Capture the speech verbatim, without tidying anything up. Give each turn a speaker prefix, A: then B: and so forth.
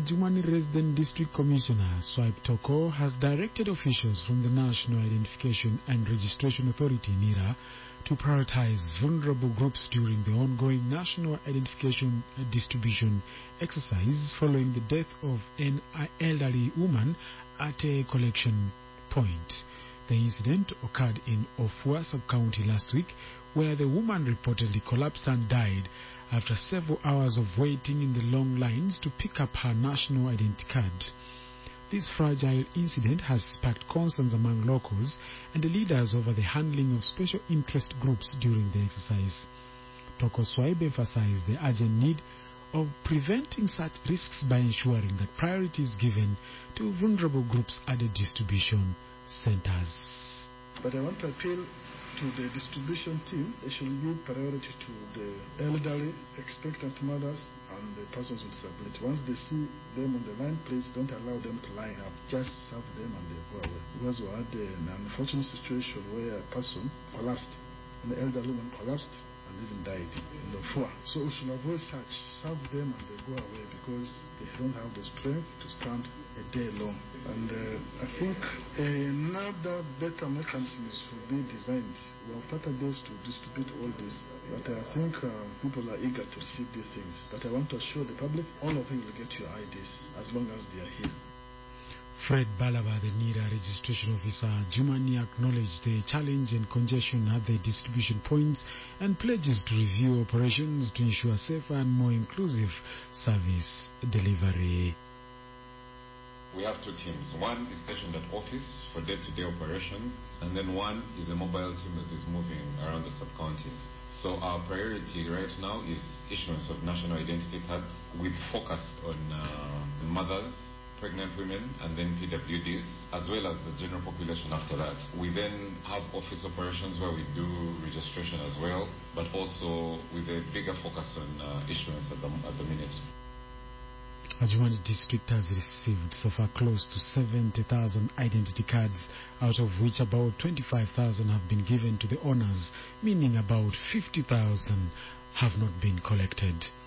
A: Adjumani Resident District Commissioner Swipe Toko has directed officials from the National Identification and Registration Authority (NIRA) to prioritize vulnerable groups during the ongoing National Identification Distribution exercise following the death of an elderly woman at a collection point. The incident occurred in Ofua sub-county last week, where the woman reportedly collapsed and died after several hours of waiting in the long lines to pick up her national identity card. This fragile incident has sparked concerns among locals and the leaders over the handling of special interest groups during the exercise. Toko Swipe emphasized the urgent need of preventing such risks by ensuring that priority is given to vulnerable groups at the distribution centers.
B: But I want to appeal to the distribution team. They should give priority to the elderly, expectant mothers, and the persons with disability. Once they see them on the line, please don't allow them to line up. Just serve them and they go away. Because we had an unfortunate situation where a person collapsed, an elderly woman collapsed and even died in the floor. So we should avoid such. Serve them and they go away because they don't have the strength to stand a day long. And uh, I think another better mechanism should be designed. We have started this to distribute all this, but I think uh, people are eager to receive these things. But I want to assure the public, all of you will get your I Ds as long as they are here.
A: Fred Balaba, the NIRA registration officer, Jumani acknowledged the challenge and congestion at the distribution points and pledges to review operations to ensure safer and more inclusive service delivery.
C: We have two teams. One is stationed at office for day-to-day operations, and then one is a mobile team that is moving around the sub-counties. So our priority right now is issuance of national identity cards with focus on uh, mothers, pregnant women, and then P W Ds, as well as the general population after that. We then have office operations where we do registration as well, but also with a bigger focus on uh, issuance at the, at the minute.
A: Adjumani District has received so far close to seventy thousand identity cards, out of which about twenty-five thousand have been given to the owners, meaning about fifty thousand have not been collected.